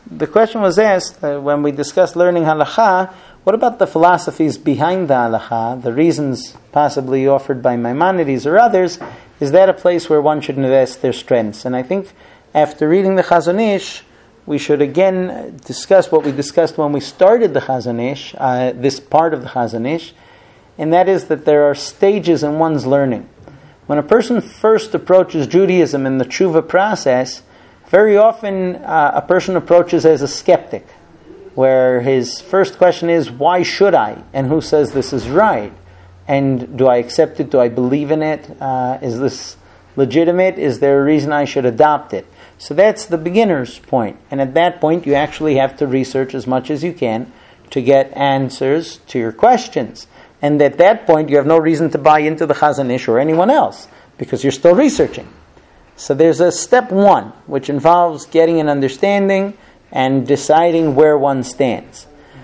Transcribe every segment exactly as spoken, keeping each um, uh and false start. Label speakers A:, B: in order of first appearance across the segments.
A: the question was asked uh, when we discussed learning halakha, what about the philosophies behind the halakha, the reasons possibly offered by Maimonides or others? Is that a place where one should invest their strengths? And I think after reading the Chazon Ish, we should again discuss what we discussed when we started the Chazon Ish, uh, this part of the Chazon Ish, and that is that there are stages in one's learning. When a person first approaches Judaism in the tshuva process, very often uh, a person approaches as a skeptic, where his first question is, why should I? And who says this is right? And do I accept it? Do I believe in it? Uh, is this legitimate? Is there a reason I should adopt it? So that's the beginner's point. And at that point, you actually have to research as much as you can to get answers to your questions. And at that point, you have no reason to buy into the Chazon Ish or anyone else, because you're still researching. So there's a step one, which involves getting an understanding and deciding where one stands.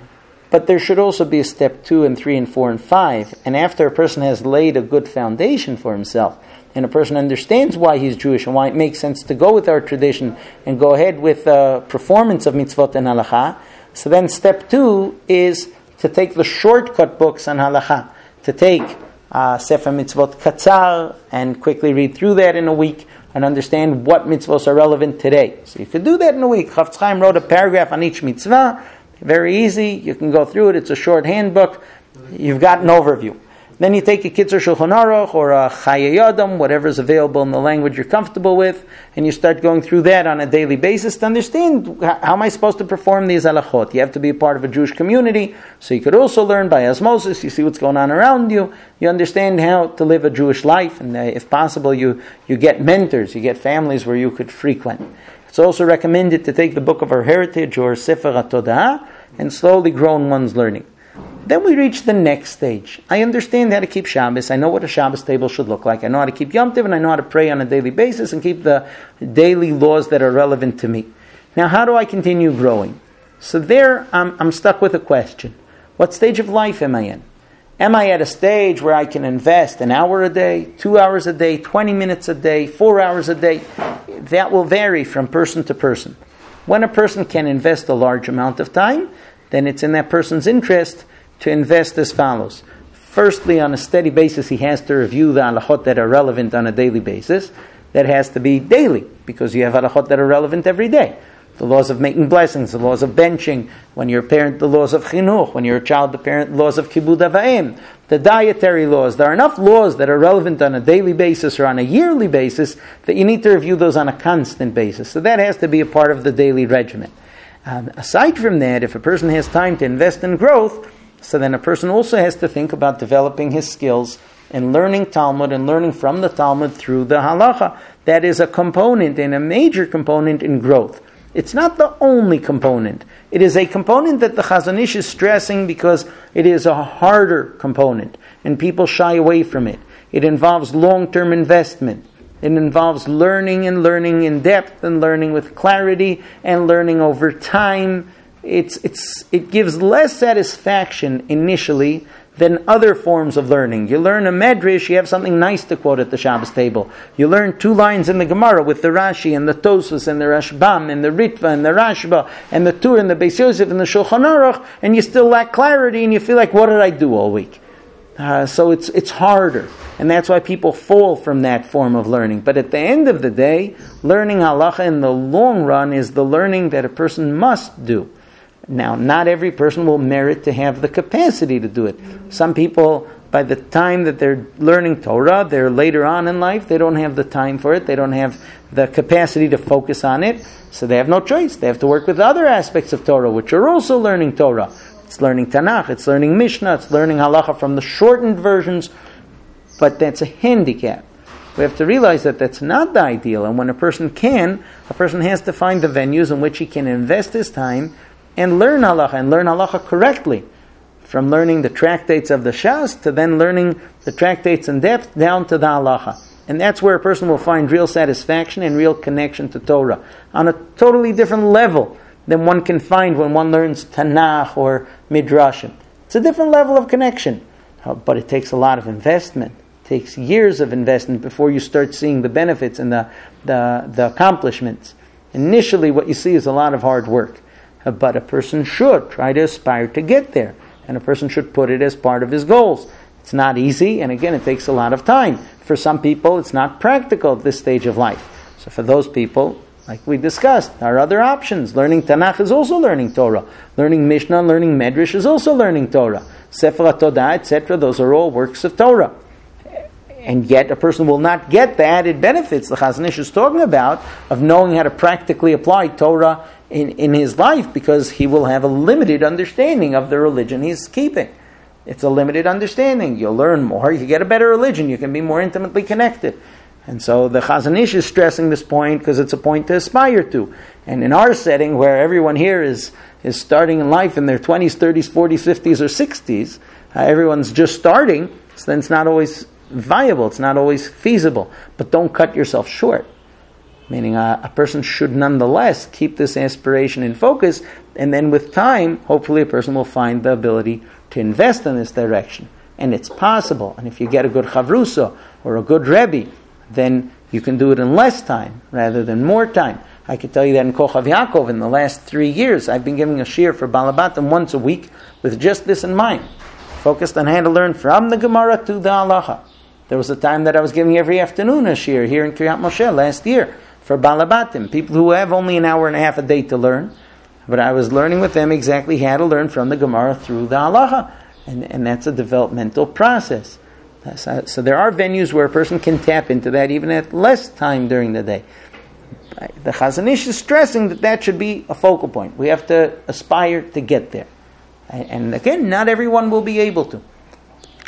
A: But there should also be a step two and three and four and five. And after a person has laid a good foundation for himself, and a person understands why he's Jewish and why it makes sense to go with our tradition and go ahead with the performance of mitzvot and halakha, so then step two is to take the shortcut books on halakha, to take uh, Sefer Mitzvot Katzar and quickly read through that in a week and understand what mitzvot are relevant today. So you could do that in a week. Chafetz Chaim wrote a paragraph on each mitzvah. Very easy. You can go through it. It's a short handbook. You've got an overview. Then you take a Kitzur Shulchan Aruch or a Chayei Adam, whatever is available in the language you're comfortable with, and you start going through that on a daily basis to understand how am I supposed to perform these halachot. You have to be a part of a Jewish community, so you could also learn by osmosis. You see what's going on around you. You understand how to live a Jewish life, and uh, if possible, you, you get mentors, you get families where you could frequent. It's also recommended to take the Book of Our Heritage or Sefer HaToda'ah and slowly grow in one's learning. Then we reach the next stage. I understand how to keep Shabbos. I know what a Shabbos table should look like. I know how to keep Yom Tov, and I know how to pray on a daily basis and keep the daily laws that are relevant to me. Now, how do I continue growing? So there, I'm, I'm stuck with a question. What stage of life am I in? Am I at a stage where I can invest an hour a day, two hours a day, twenty minutes a day, four hours a day? That will vary from person to person. When a person can invest a large amount of time, then it's in that person's interest to invest as follows. Firstly, on a steady basis, he has to review the halachot that are relevant on a daily basis. That has to be daily, because you have halachot that are relevant every day. The laws of making blessings, the laws of benching, when you're a parent, the laws of chinuch, when you're a child, the parent, the laws of kibud avayim, the dietary laws. There are enough laws that are relevant on a daily basis or on a yearly basis that you need to review those on a constant basis. So that has to be a part of the daily regimen. Um, aside from that, if a person has time to invest in growth, so then a person also has to think about developing his skills and learning Talmud and learning from the Talmud through the halacha. That is a component and a major component in growth. It's not the only component. It is a component that the Chazon Ish is stressing because it is a harder component and people shy away from it. It involves long-term investment. It involves learning and learning in depth and learning with clarity and learning over time. It's it's it gives less satisfaction initially than other forms of learning. You learn a medrash, you have something nice to quote at the Shabbos table. You learn two lines in the Gemara with the Rashi and the Tosfos and the Rashbam and the Ritva and the Rashba and the Tur and the Beis Yosef and the Shulchan Aruch, and you still lack clarity and you feel like, what did I do all week? Uh, so it's it's harder, and that's why people fall from that form of learning. But at the end of the day, learning halacha in the long run is the learning that a person must do. Now, not every person will merit to have the capacity to do it. Some people, by the time that they're learning Torah, they're later on in life, they don't have the time for it, they don't have the capacity to focus on it, so they have no choice. They have to work with other aspects of Torah, which are also learning Torah. It's learning Tanakh, it's learning Mishnah, it's learning halacha from the shortened versions, but that's a handicap. We have to realize that that's not the ideal, and when a person can, a person has to find the venues in which he can invest his time and learn halacha, and learn halacha correctly. From learning the tractates of the Shas to then learning the tractates in depth down to the halacha. And that's where a person will find real satisfaction and real connection to Torah on a totally different level than one can find when one learns Tanakh or Midrashim. It's a different level of connection, but it takes a lot of investment. It takes years of investment before you start seeing the benefits and the, the, the accomplishments. Initially, what you see is a lot of hard work. but a person should try to aspire to get there, and a person should put it as part of his goals. It's not easy, and again, it takes a lot of time. For some people, it's not practical at this stage of life. So for those people, like we discussed, there are other options. Learning Tanakh is also learning Torah. Learning Mishnah, learning Medrash is also learning Torah. Sefer HaTodah, et cetera, those are all works of Torah. And yet a person will not get the added benefits the Chazon Ish is talking about of knowing how to practically apply Torah in, in his life, because he will have a limited understanding of the religion he's keeping. It's a limited understanding. You'll learn more, you get a better religion, you can be more intimately connected. And so the Chazon Ish is stressing this point because it's a point to aspire to. And in our setting, where everyone here is, is starting in life in their twenties, thirties, forties, fifties, or sixties, uh, everyone's just starting, so then it's not always viable, it's not always feasible. But don't cut yourself short. Meaning uh, a person should nonetheless keep this aspiration in focus, and then with time, hopefully a person will find the ability to invest in this direction. And it's possible. And if you get a good chavrusa or a good rebbe, then you can do it in less time rather than more time. I could tell you that in Kochav Yaakov, in the last three years, I've been giving a shiur for Balabatim once a week with just this in mind, focused on how to learn from the Gemara to the Halacha. There was a time that I was giving every afternoon a shiur here in Kiryat Moshe last year for Balabatim, people who have only an hour and a half a day to learn. But I was learning with them exactly how to learn from the Gemara through the Halacha. And, and that's a developmental process. So, so there are venues where a person can tap into that even at less time during the day. The Chazon Ish is stressing that that should be a focal point. We have to aspire to get there. And, and again, not everyone will be able to.